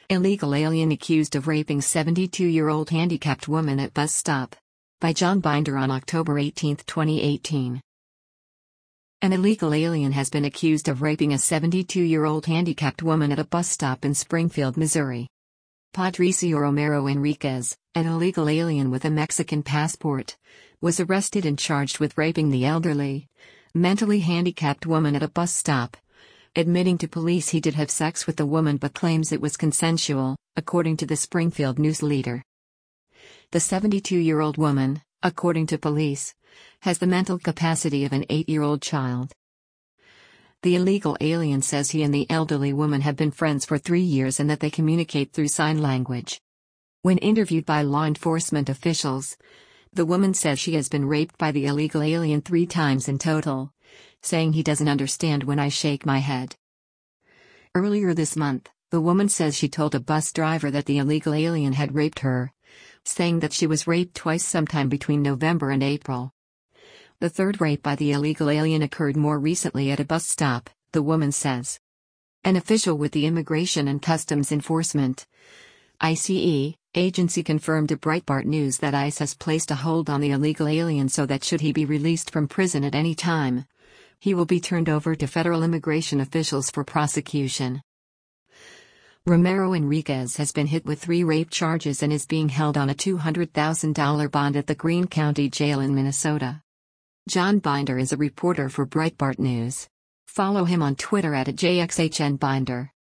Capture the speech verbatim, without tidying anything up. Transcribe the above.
Illegal alien accused of raping seventy-two-year-old handicapped woman at bus stop. By John Binder on October eighteenth, twenty eighteen. An illegal alien has been accused of raping a seventy-two-year-old handicapped woman at a bus stop in Springfield, Missouri. Patricio Romero Enriquez, an illegal alien with a Mexican passport, was arrested and charged with raping the elderly, mentally handicapped woman at a bus stop, admitting to police he did have sex with the woman but claims it was consensual, according to the Springfield News Leader. The seventy-two-year-old woman, according to police, has the mental capacity of an eight-year-old child. The illegal alien says he and the elderly woman have been friends for three years and that they communicate through sign language. When interviewed by law enforcement officials, the woman says she has been raped by the illegal alien three times in total, saying he doesn't understand when I shake my head. Earlier this month, the woman says she told a bus driver that the illegal alien had raped her, saying that she was raped twice sometime between November and April. The third rape by the illegal alien occurred more recently at a bus stop, the woman says. An official with the Immigration and Customs Enforcement (I C E) agency confirmed to Breitbart News that ICE has placed a hold on the illegal alien so that should he be released from prison at any time, he will be turned over to federal immigration officials for prosecution. Romero Enriquez has been hit with three rape charges and is being held on a two hundred thousand dollars bond at the Greene County Jail in Minnesota. John Binder is a reporter for Breitbart News. Follow him on Twitter at J X H N Binder.